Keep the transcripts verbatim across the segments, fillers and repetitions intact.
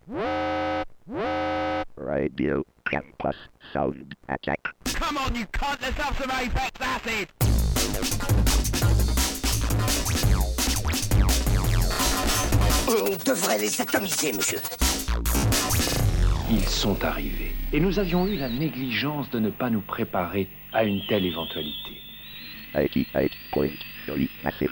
Radio Campus Sound Attack. Come on, you cunt, let's have some Apex Acid! On devrait les atomiser, monsieur. Ils sont arrivés. Et nous avions eu la négligence de ne pas nous préparer à une telle éventualité. eighty-eight point three Massive.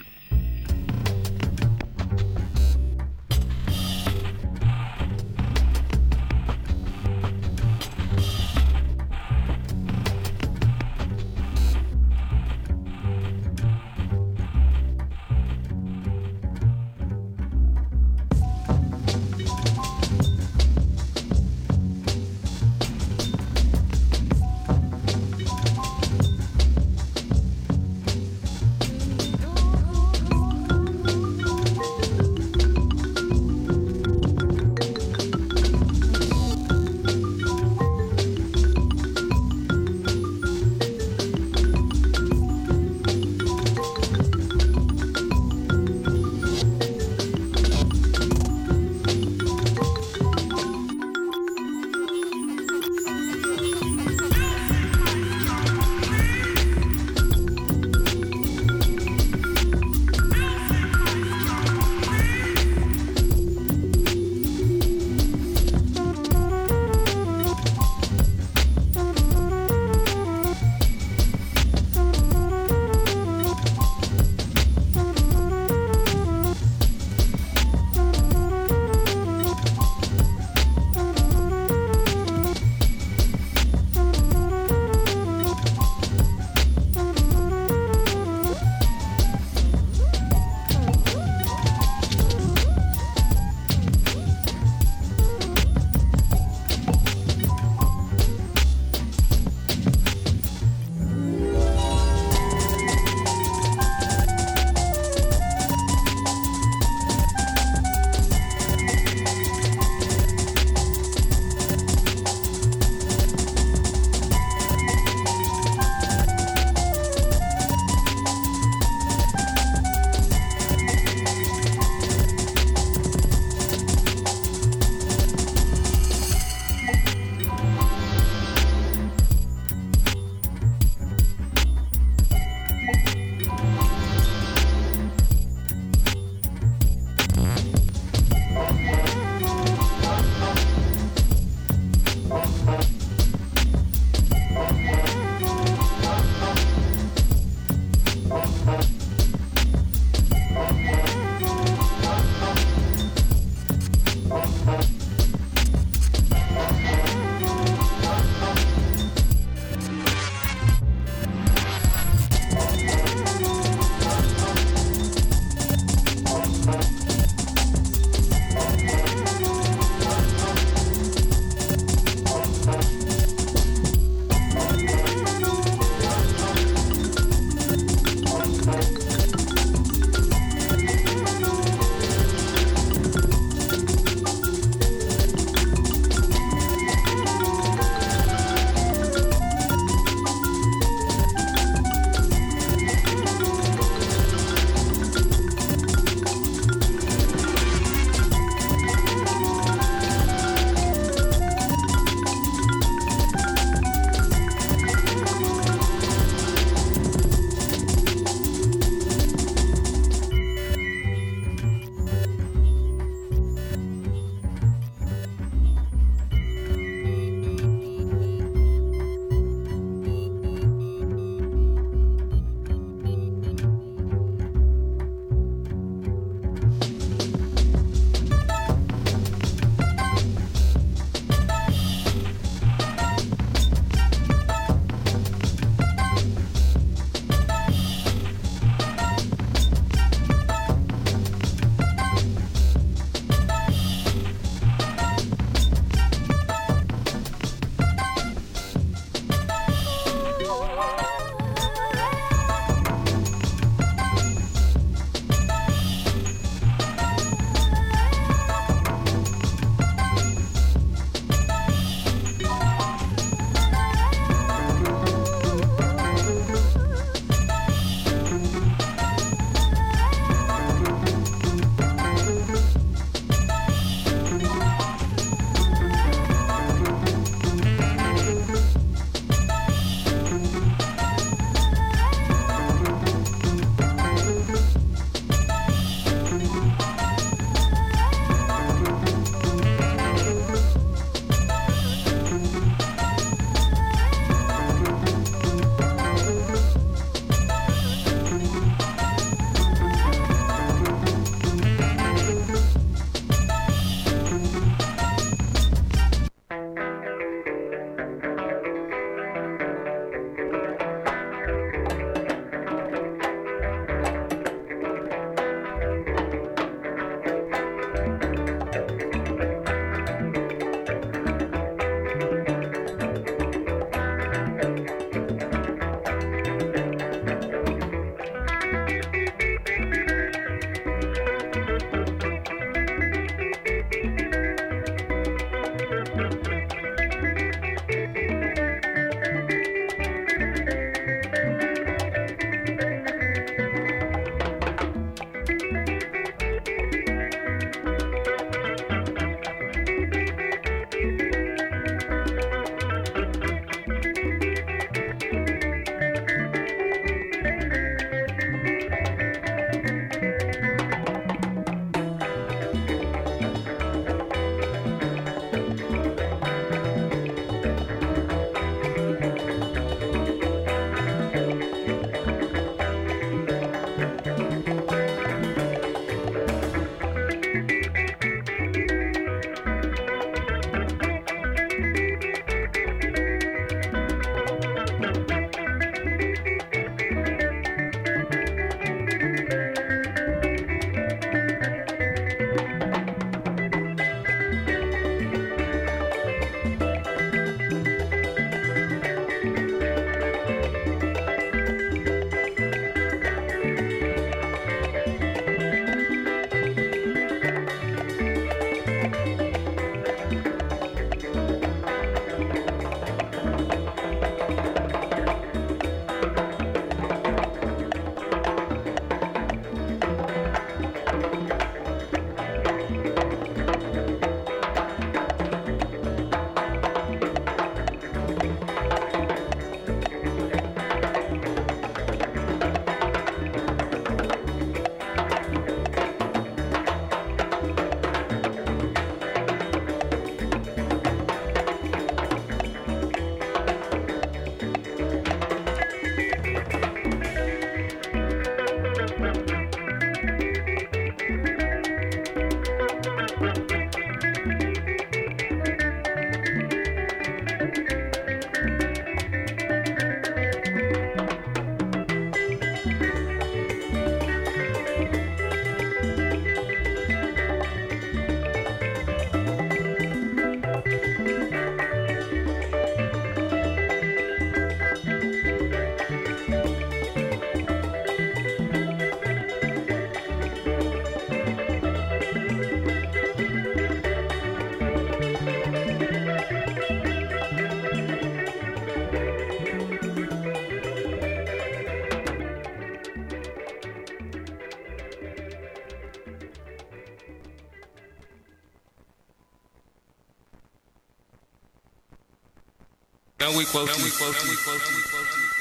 we close, and we close, and we close, and we close.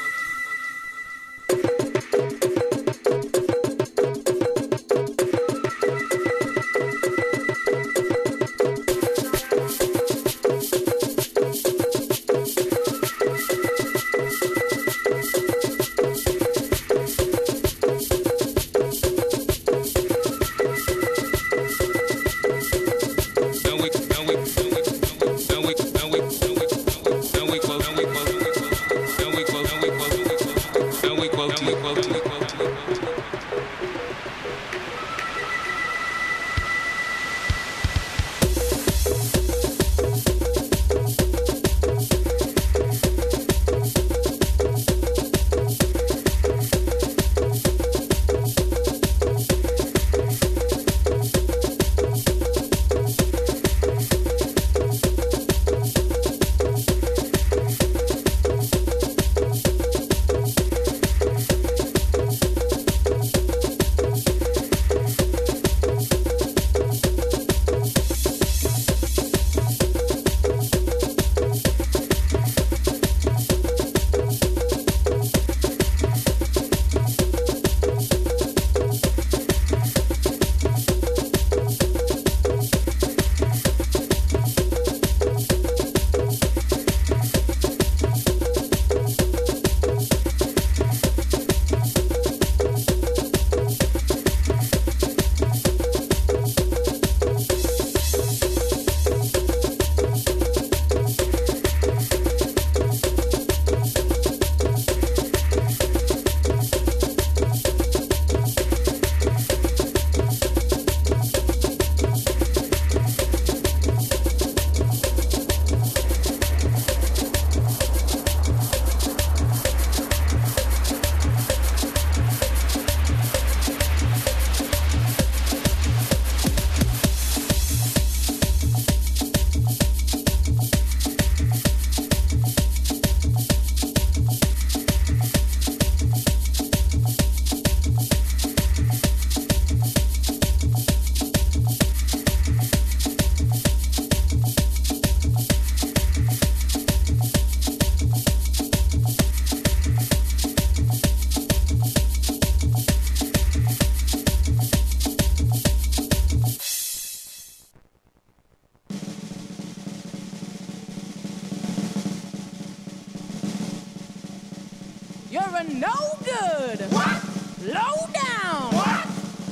You're a no good. What? Low down. What?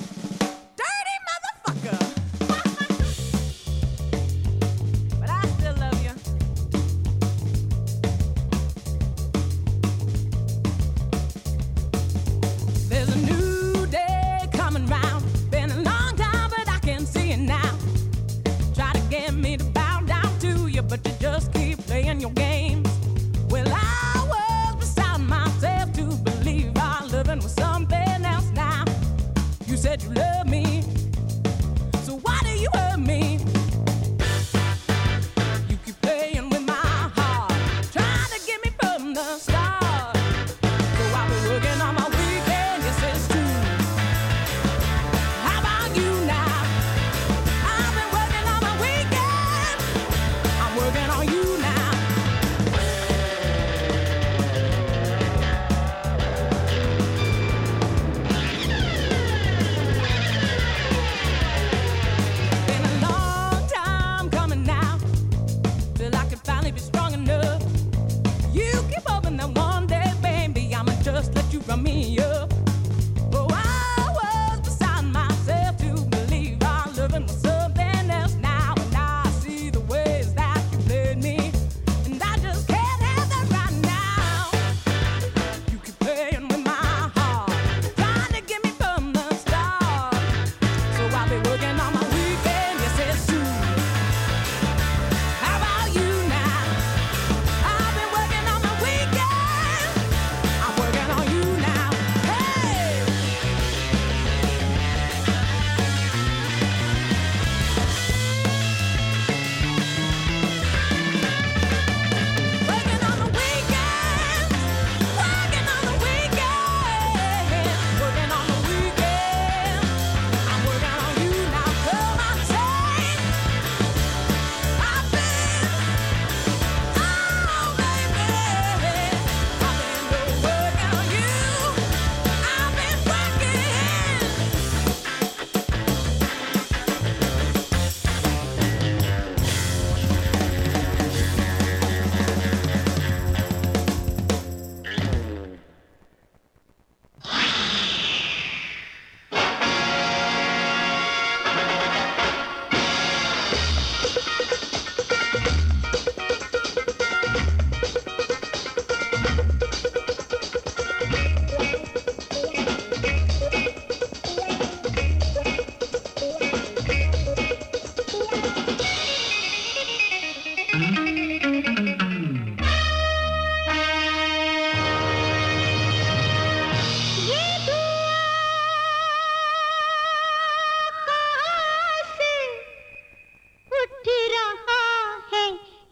Dirty motherfucker. But I still love you. There's a new day coming round. Been a long time, but I can see it now. Try to get me to bow down to you, but you just keep playing your games. Well, I was beside myself to believe our living was something else now.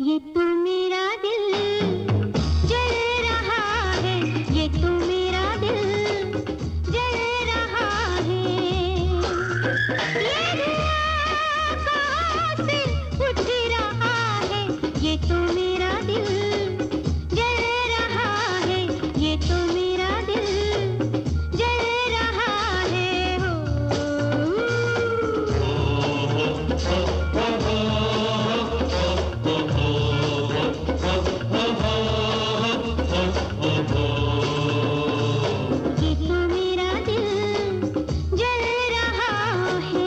ये तो मेरा दिल जल रहा है, ये तो मेरा दिल जल रहा है। ये धुआं कहाँ से उठ रहा है, ये तो मेरा दिल जल रहा है, ये तो मेरा दिल जल रहा है। ये तो मेरा दिल जल रहा है।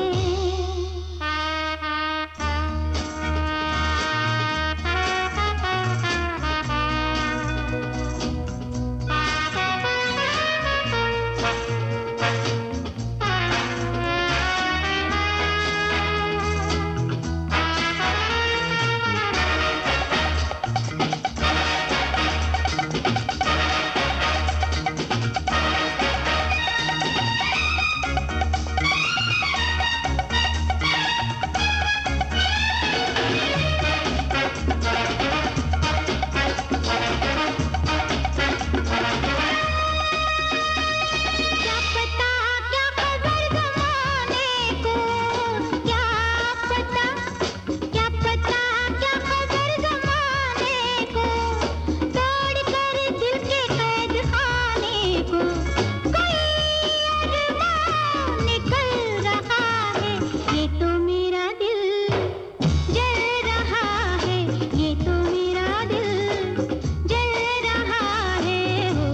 क्या पता क्या खबर ज़माने को, क्या पता क्या पता क्या खबर ज़माने को, तोड़ कर दिल के कैद खाने को कोई अरमान निकल रहा है। ये तो मेरा दिल जल रहा है, ये तो मेरा दिल जल रहा है। हो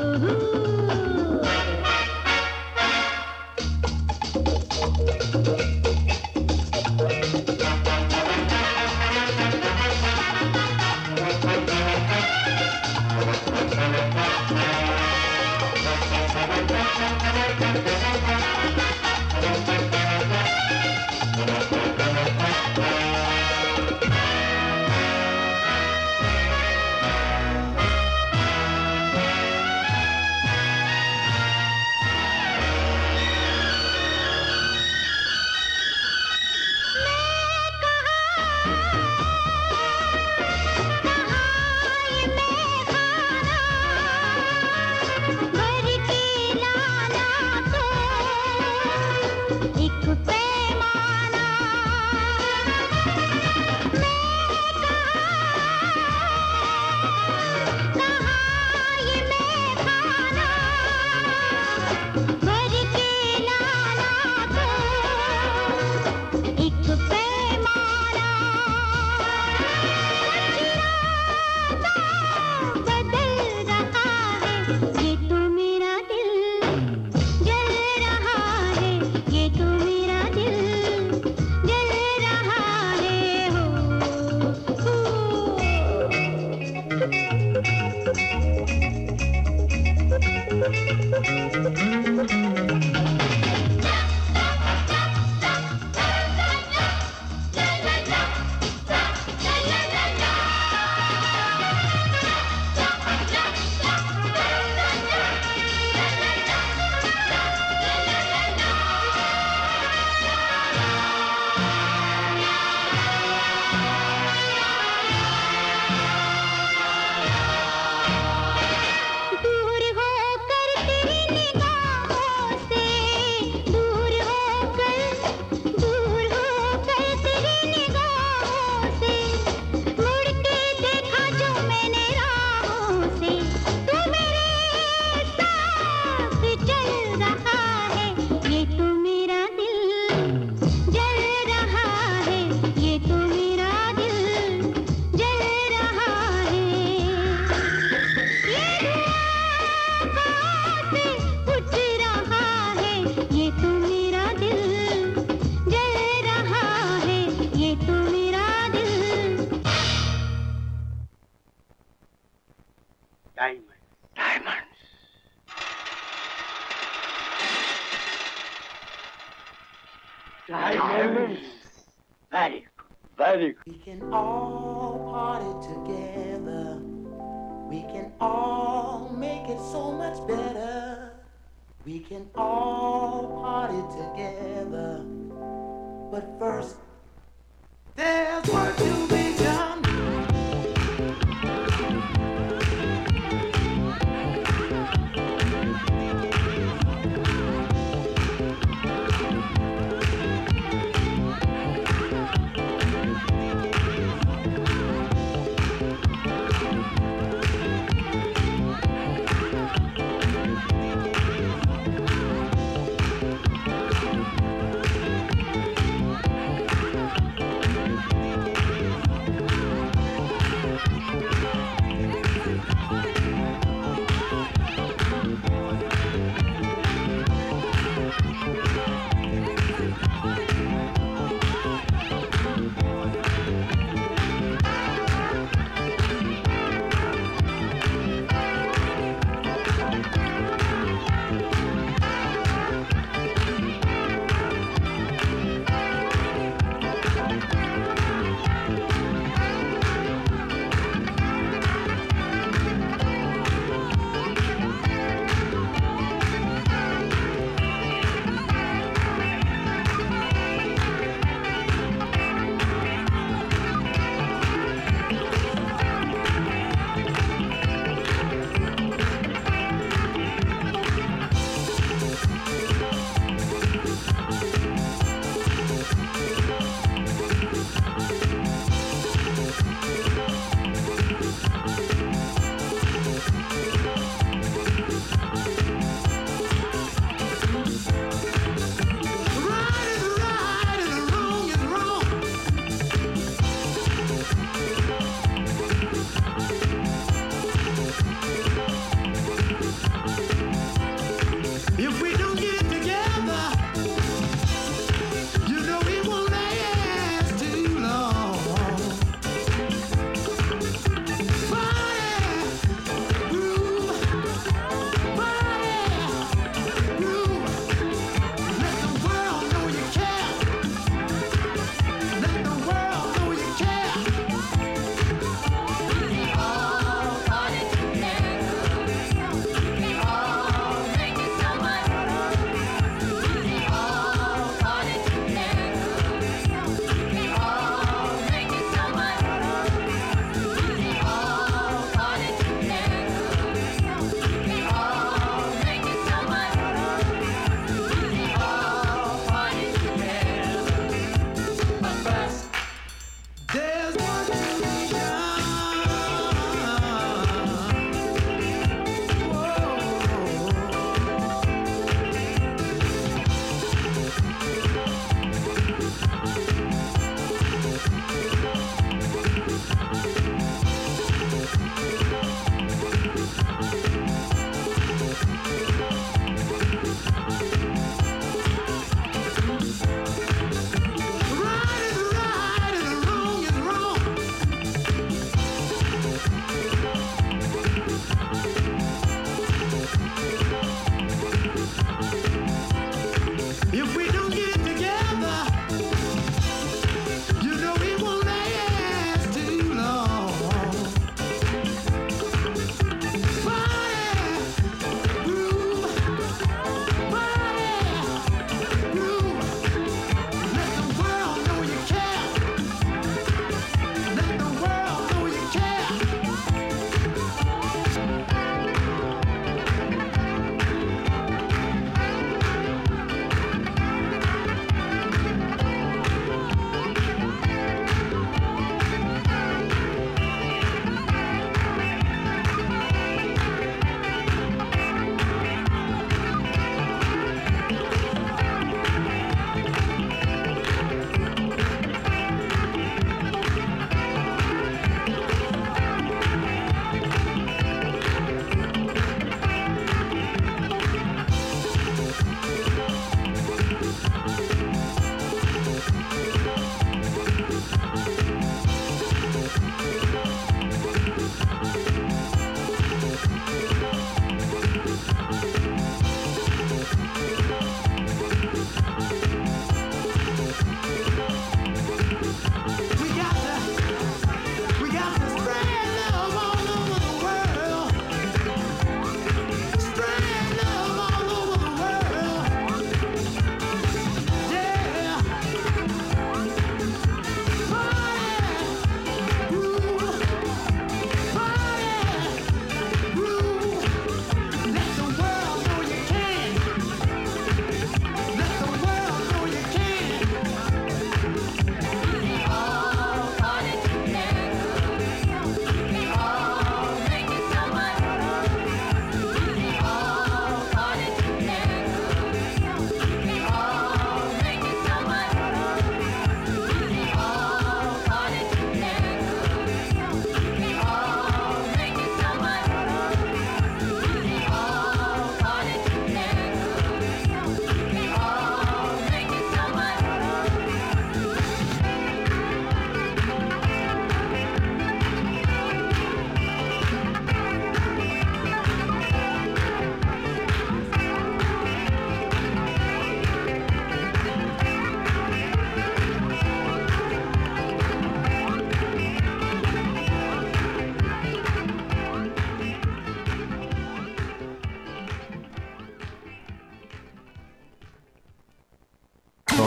भर के लाना तो एक पैमाना, कहाँ ये मैं खाना, भर के लाना तो एक पैमाना, बदल रहा है। ये तो मेरा दिल जल रहा है, ये तो मेरा दिल जल रहा है। हो हो दूर होकर तेरी निगाहों से, दूर होकर दूर होकर तेरी निगाहों से, मुड़ के देखा जो मैंने राहों से, तू मेरे साथ चल रहा है। ये तो मेरा दिल जल रहा है, ये तो मेरा दिल जल रहा है। ये धुआं कहाँ से उठ रहा है, ये तो मेरा दिल जल रहा है, ये तो मेरा दिल। We can all party together. We can all make it so much better. We can all party together. But first, there's work to be done.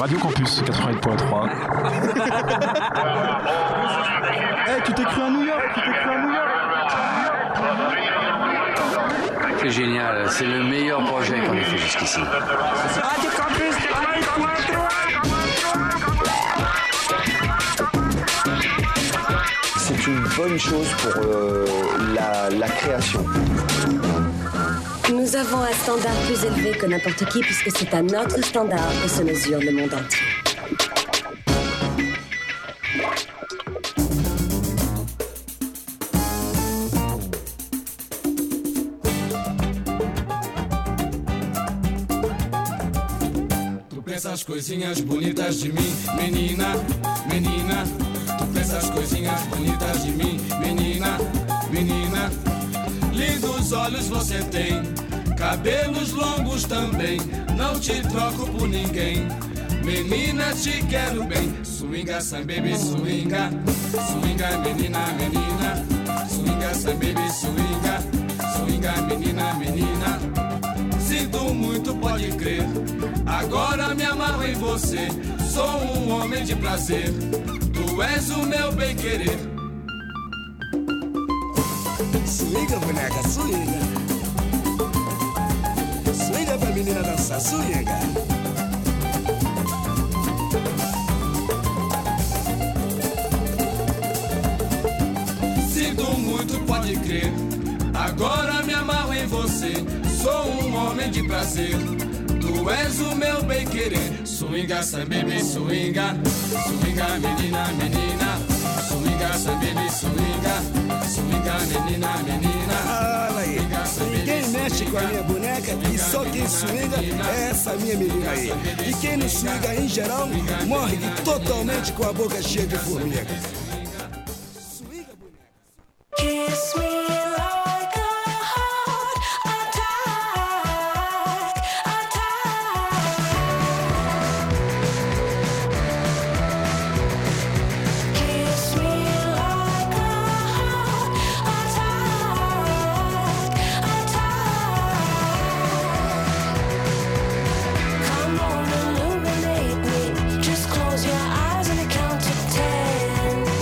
Radio Campus quatre-vingt-huit point trois. Hey, tu t'es cru à New York, tu t'es cru à New York. C'est génial, c'est le meilleur projet qu'on ait fait jusqu'ici. Radio Campus quatre-vingt-huit point trois. C'est une bonne chose pour euh, la, la création. Nous avons un standard plus élevé que n'importe qui puisque c'est à notre standard que se mesure le monde entier. Tu pensa as coisinhas bonitas de mim, menina, menina. Tu pensa as coisinhas bonitas de mim, menina, menina. Lindos olhos você tem, cabelos longos também. Não te troco por ninguém, menina, te quero bem. Swinga, some baby, swinga. Swinga, menina, menina. Swinga, some baby, swinga. Swinga, menina, menina. Sinto muito, pode crer. Agora me amarro em você. Sou um homem de prazer. Tu és o meu bem-querer. Swinga, boneca, swinga. Swinga pra menina dançar, swinga. Sinto muito, pode crer. Agora me amarro em você. Sou um homem de prazer. Tu és o meu bem-querer. Swinga, some baby, swinga. Swinga, menina, menina. Swinga, some baby, swinga. Swinga, menina, menina. Olha aí, ninguém mexe com a minha boneca e só quem swinga é essa minha menina aí. E quem não swinga em geral morre totalmente com a boca cheia de formiga. Kiss me like a heart attack, attack. Kiss me like a heart attack, attack. Come on, illuminate me. Just close your eyes and I count to ten.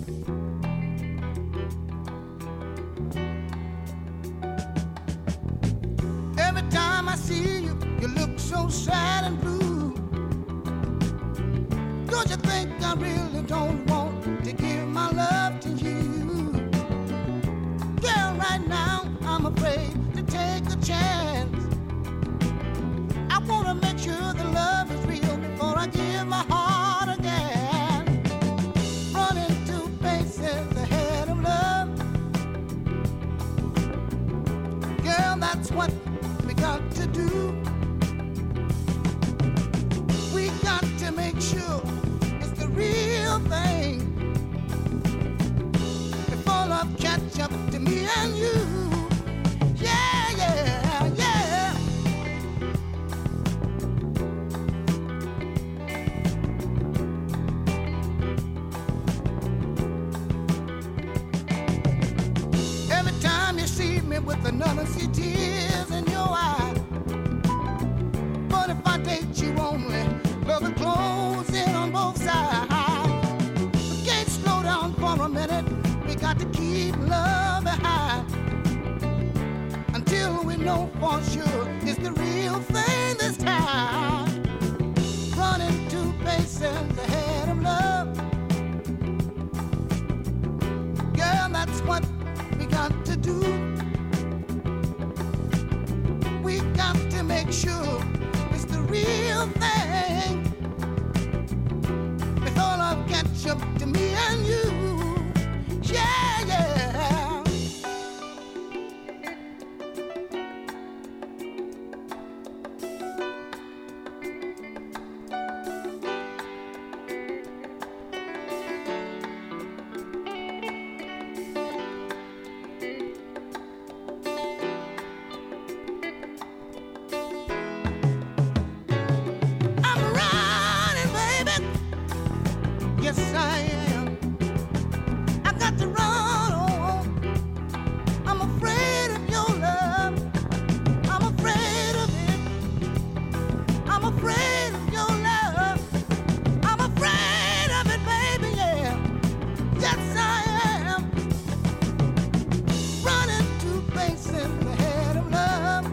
Every time I see you, you look so sad and blue. Don't you think I really don't want to give my love to you? Girl, right now I'm afraid to take a chance. I wanna make sure the love is real before I give my heart again. Running two paces ahead of love. Girl, that's what we got to do. We got to make sure it's the real thing before love catch up to me and you. Yeah, yeah, yeah. Every time you see me with another, see tears in your eyes. But if I date you only, love is closing on both sides. We can't slow down for a minute. We got to keep love behind until we know for sure it's the real thing this time. Running two paces ahead of love. Girl, that's what we got to do. We got to make sure it's the real thing before love catch up to me and you. Yeah, yeah. I'm running, baby. Yes, I am. I got to run on. I'm afraid of your love. I'm afraid of it. I'm afraid of your love. I'm afraid of it, baby, yeah. Yes, I am. Running two paces ahead of love.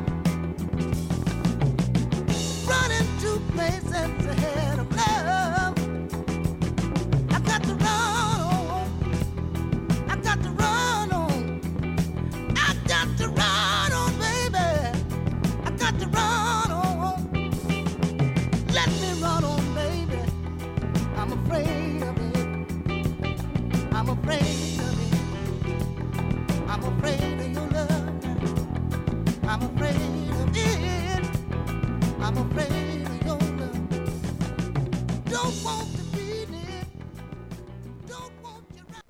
Running two paces ahead of love. I got to run on. I got to run on. I got to run on, baby. I got to run on. Let me run on, baby. I'm afraid of it. I'm afraid of it. I'm afraid of your love. I'm afraid of it. I'm afraid of your love. Don't want to beat it. Don't want you right.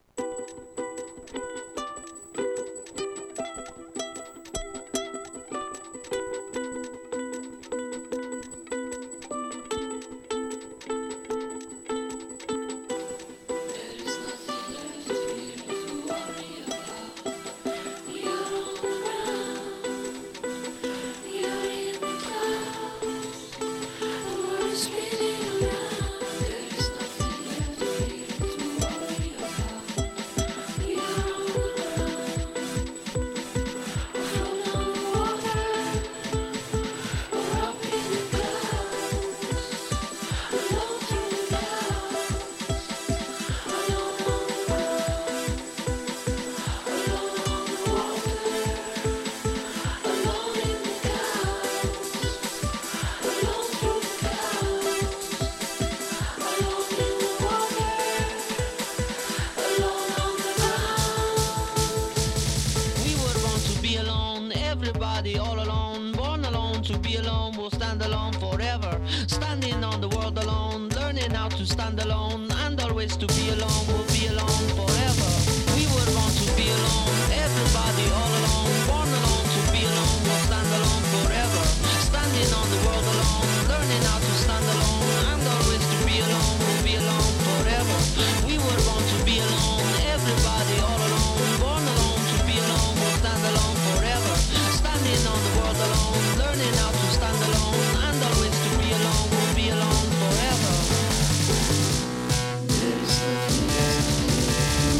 We would want to be alone, everybody all alone, born alone to be alone, we'll stand alone forever, standing on the world alone, learning how to stand alone, and always to be alone, we'll be alone forever. We would want to be alone, everybody all alone, born alone to be alone, we'll stand alone forever, standing on the world alone, learning how to stand alone, and always to be alone, we'll be alone forever. We would want to be alone, everybody all alone, born alone to be alone, we'll stand alone forever, standing on the world alone, learning how to stand alone, and always to be alone, we'll be alone forever. There's nothing left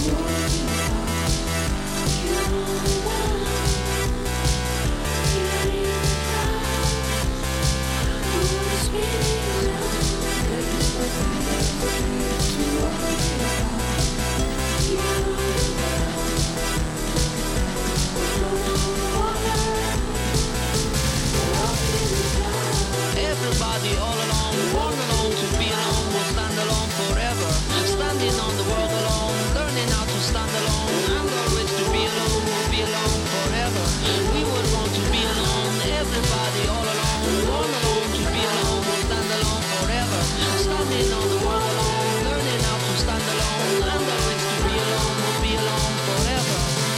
stand alone and always to be alone, we'll be alone forever. We would want to be alone, everybody all alone, born alone to be alone, we'll stand alone forever. Standing on the world alone, learning how to stand alone and always to be alone, we'll be alone forever.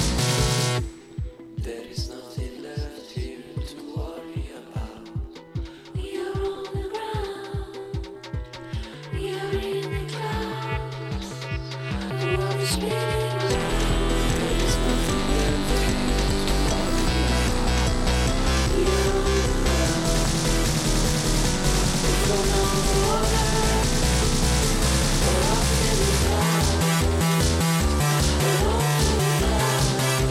There is nothing left here to worry about. You're on the ground, you're in the clouds. The world is spinning round. There is nothing left here to worry about. You're on the ground, you're on the water, you're up in the clouds, you're on the clouds.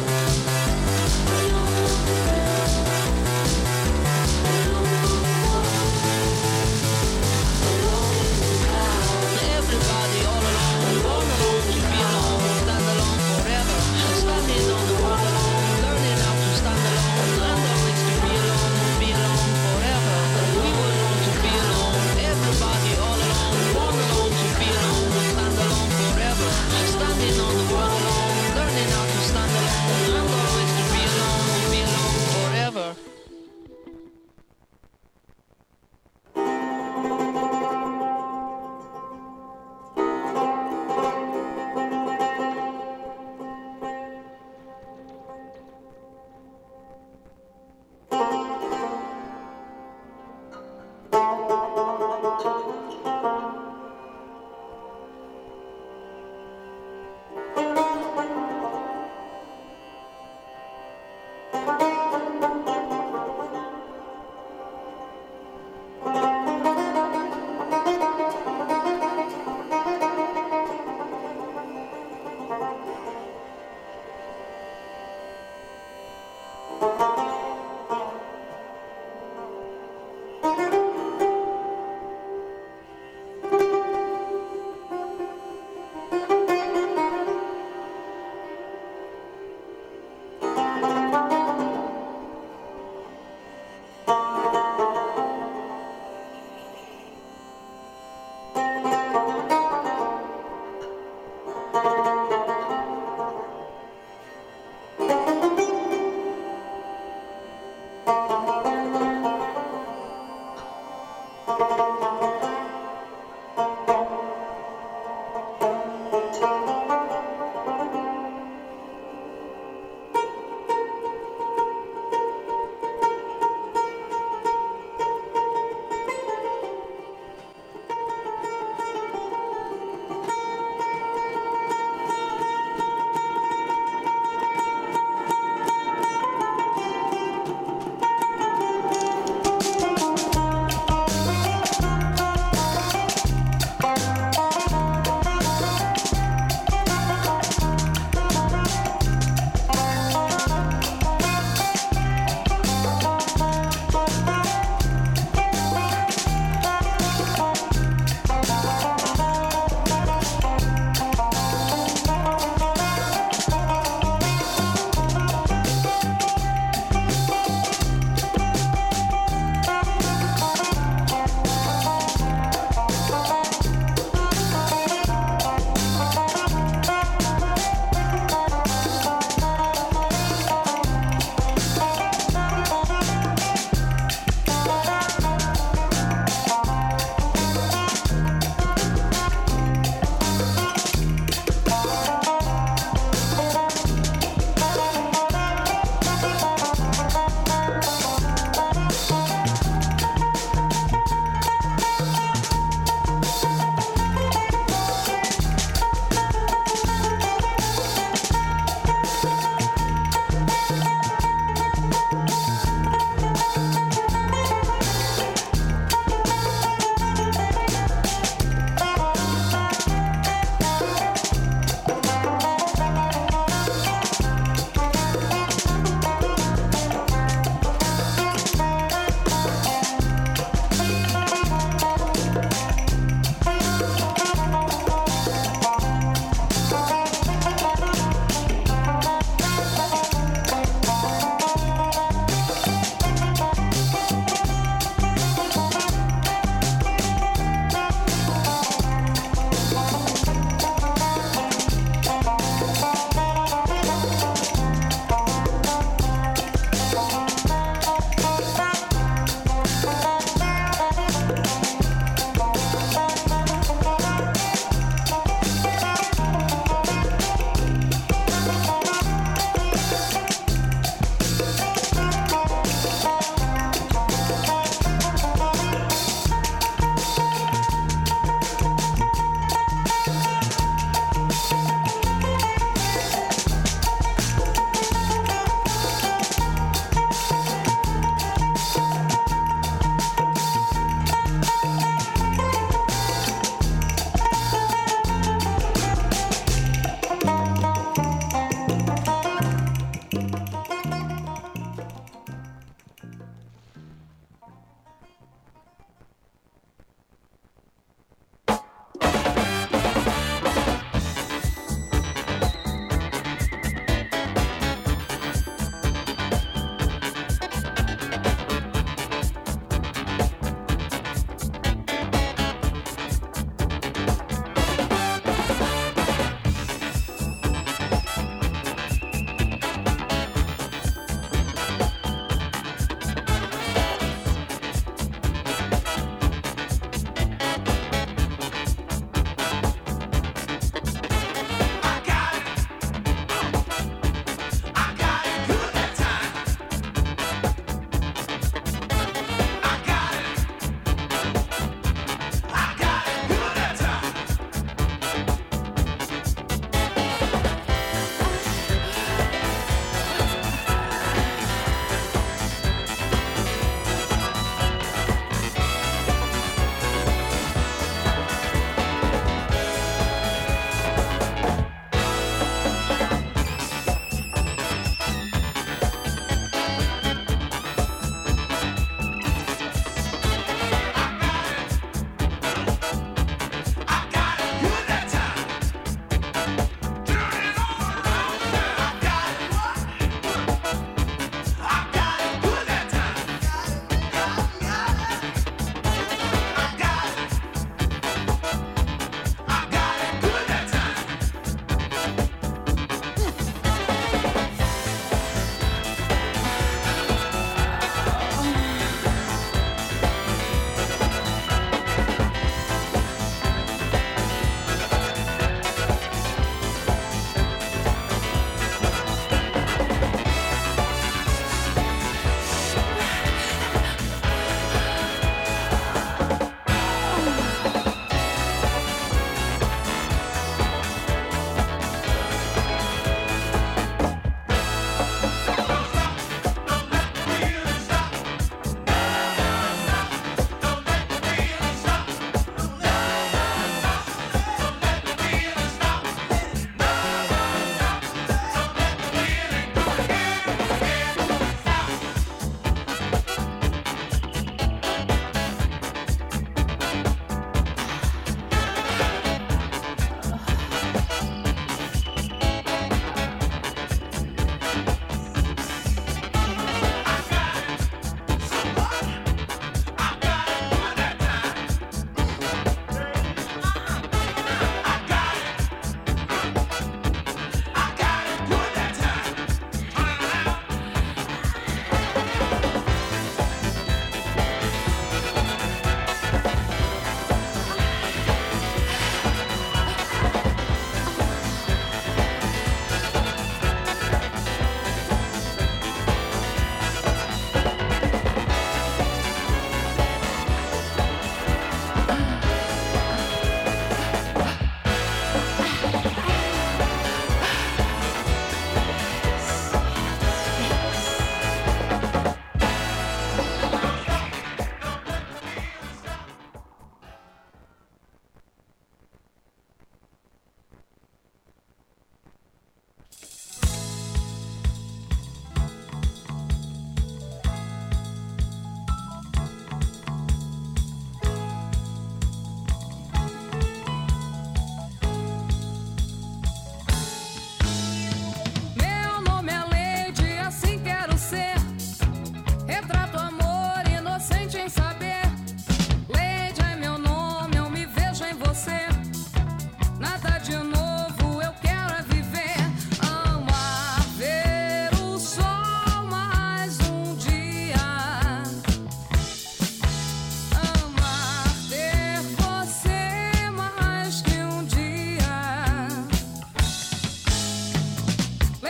Everybody all alone, born alone to be alone, stand alone forever. Standing on the world alone, learning how to stand alone and always to be alone, be alone forever. We would want to be alone, everybody all alone, born alone to be alone, stand alone forever. Standing on the world alone, learning how to stand alone and always to be alone, be alone forever.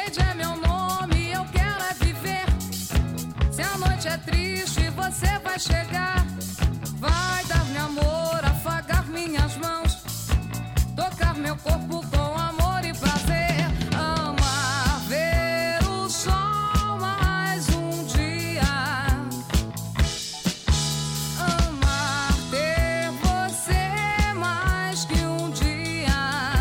Lady é meu nome, eu quero é viver. Se a noite é triste, você vai chegar. Vai dar-me amor, afagar minhas mãos, tocar meu corpo com amor e prazer. Amar, ver o sol mais um dia. Amar, ter você mais que um dia.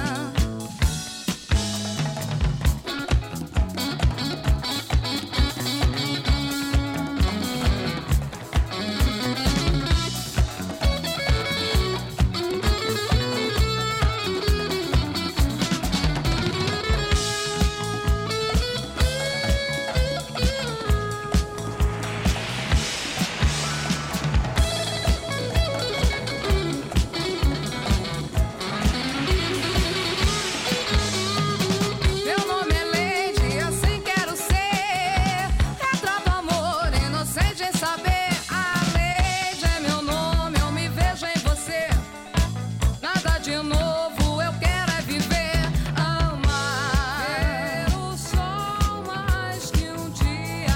Meu nome é Lady, assim quero ser. Retrato amor, inocente em saber. A Lady é meu nome, eu me vejo em você. Nada de novo, eu quero é viver. Amar, ver o sol mais que um dia.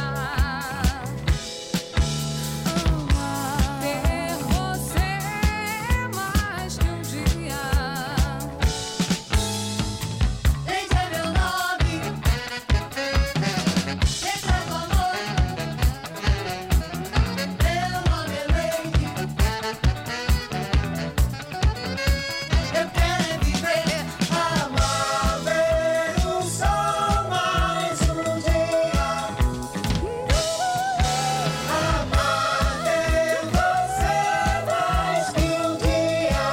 Amar, ter você mais que um dia. Lady é meu nome, retrato amor. Meu nome é Lady, eu quero é viver. Amar, ver o sol mais um dia. Amar, ter você mais que um dia.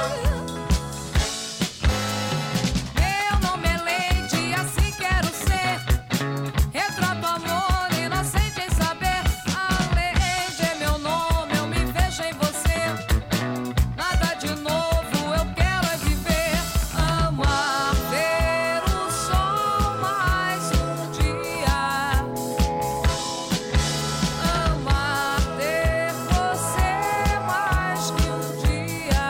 Meu nome é Lady, assim quero ser. Retrato amor, inocente em saber. A Lady é meu nome, eu me vejo em você. Nada de novo, eu quero é viver. Amar, ver o sol mais um dia. Amar, ter você mais que um dia.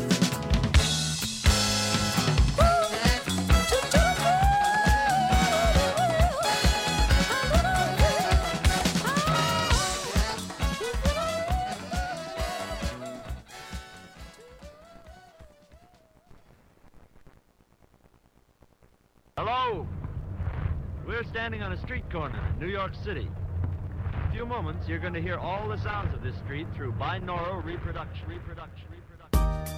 Hello! We're standing on a street corner in New York City. In a few moments, you're going to hear all the sounds of this street through binaural reproduction. Reproduction. Reproduction.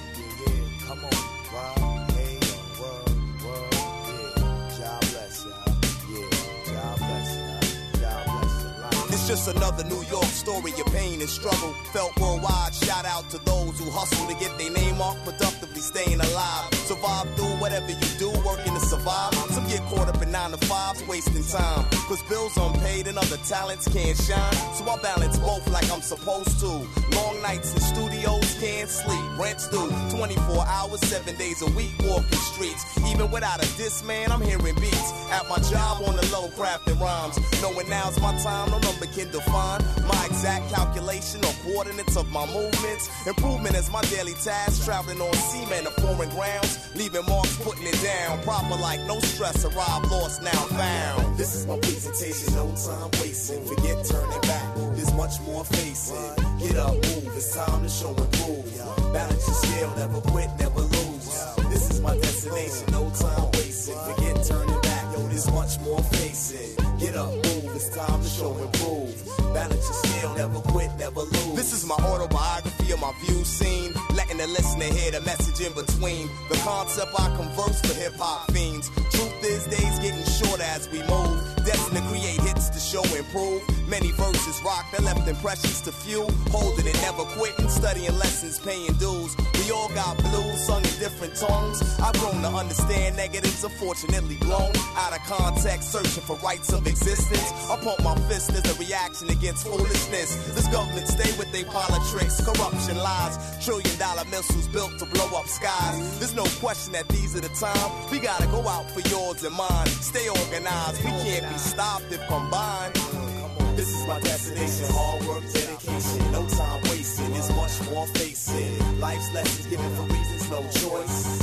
Yeah, come on, Rob, hey, world, world, yeah. God bless y'all, yeah. God bless y'all, God bless your life. It's just another New York story of pain and struggle. Felt worldwide, shout out to those who hustle to get their name off, productively staying alive. Survive through whatever you do, working to survive. Some get caught up in nine to fives, wasting time. Cause bills unpaid and other talents can't shine. So I balance both like I'm supposed to. Long nights in studios, can't sleep. Rent's due, twenty-four hours, seven days a week, walking streets. Even without a diss, man, I'm hearing beats. At my job on the low, crafting rhymes. Knowing now's my time, no number can define my exact calculation or coordinates of my movements. Improvement is my daily task, traveling on cement or foreign grounds. Leaving marks, putting it down. Proper like no stress, arrived, lost, now found. This is my presentation, no time wasting. Forget turning back, there's much more facing. Get up, move, it's time to show and prove. Balance your scale, never quit, never lose. This is my destination, no time wasting. Forget turning back, yo, there's much more facing. Get up, move, it's time to show and prove. Balance your scale, never quit, never lose. This is my autobiography of my views seen. Letting the listener hear the message in between. The concept I converse for hip-hop fiends. Truth is, days getting shorter as we move. Destined to create hits to show and prove. Many verses rock that left impressions to few. Holding it, never quitting, studying lessons, paying dues. We all got blues, sung in different tones. I've grown to understand negatives, unfortunately blown out of context, searching for rights of existence. I pump my fist as a reaction against foolishness. This government stay with their politics, corruption, lies, trillion dollar missiles built to blow up skies. There's no question that these are the times we gotta go out for yours and mine. Stay organized, we can't be stopped if combined. This is my destination, hard work, dedication, no time wasted, there's much more facing. Life's lessons given for reasons, no choice. To each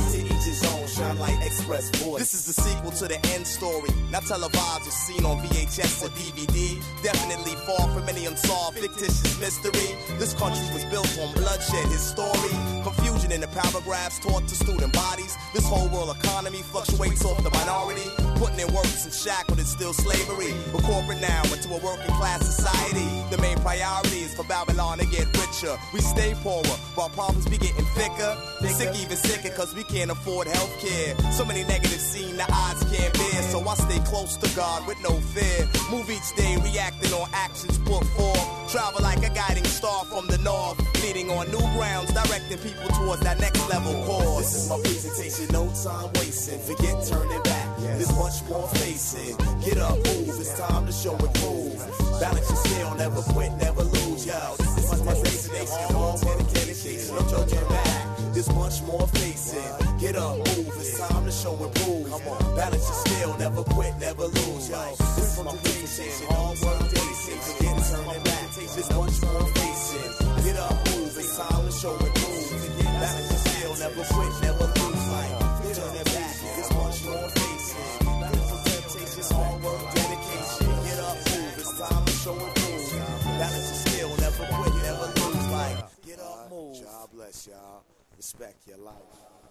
Digit zone, shine like express voice. This is the sequel to the end story. Now televised or seen on V H S or D V D. Definitely far from any unsolved fictitious mystery. This country was built on bloodshed, his story. Confusion in the paragraphs taught to student bodies. This whole world economy fluctuates off the minority. Putting in works and shackled is still slavery. We're corporate now into a working class society. The main priority is for Babylon to get richer. We stay poorer while problems be getting thicker. Sick, even sicker, cause we can't afford health care. So many negatives seen the odds can't bear. So I stay close to God with no fear. Move each day, reacting on actions put forth. Travel like a guiding star from the north. Leading on new grounds, directing people towards that next level course. This is my presentation, no time wasting. Forget turning back, there's much more facing. Get up, move, it's time to show and prove. Balance your scale, never quit, never lose, yo. This is my presentation, all dedication, no turning back. There's much more facing. Get up, move, it's time to show and prove. Balance your scale, never quit, never lose, yo. This is my presentation, all work dedication. Forget turning back, there's much more facing. Get up, move, it's time to show and prove. Balance your scale, never quit, never lose, like. Turning back, there's much more facing. It's all work dedication. Get up, move, it's time to show and prove. Balance your scale, never quit, never lose, like. Get up, move. God bless y'all. Respect your life.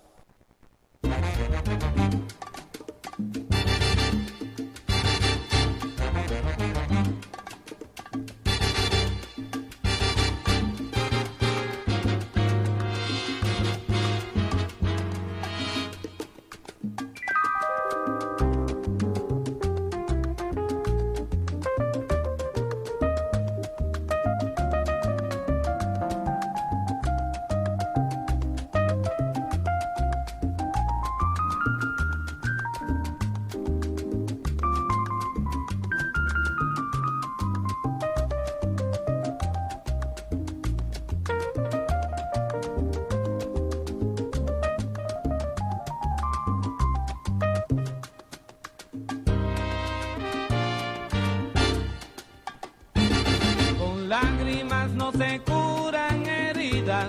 Lágrimas no se curan heridas.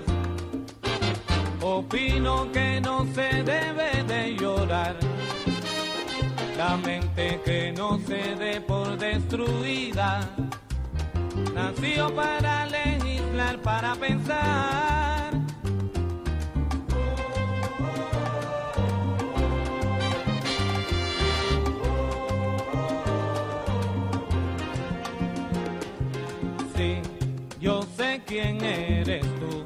Opino que no se debe de llorar. La mente que no se dé por destruida nació para legislar, para pensar. Sí, yo sé quién eres tú.